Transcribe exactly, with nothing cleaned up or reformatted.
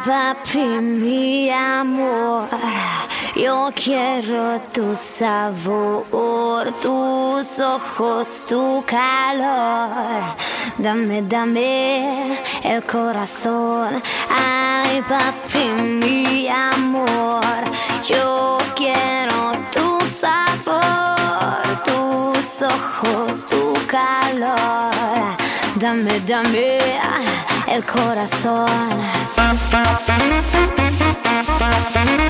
papi, mi amor, yo quiero tu sabor, tus ojos, tu calor. Dame, dame el corazón. Ay, papi, mi amor, yo quiero tu sabor, tus ojos, tu calor. Dame, dame el corazón.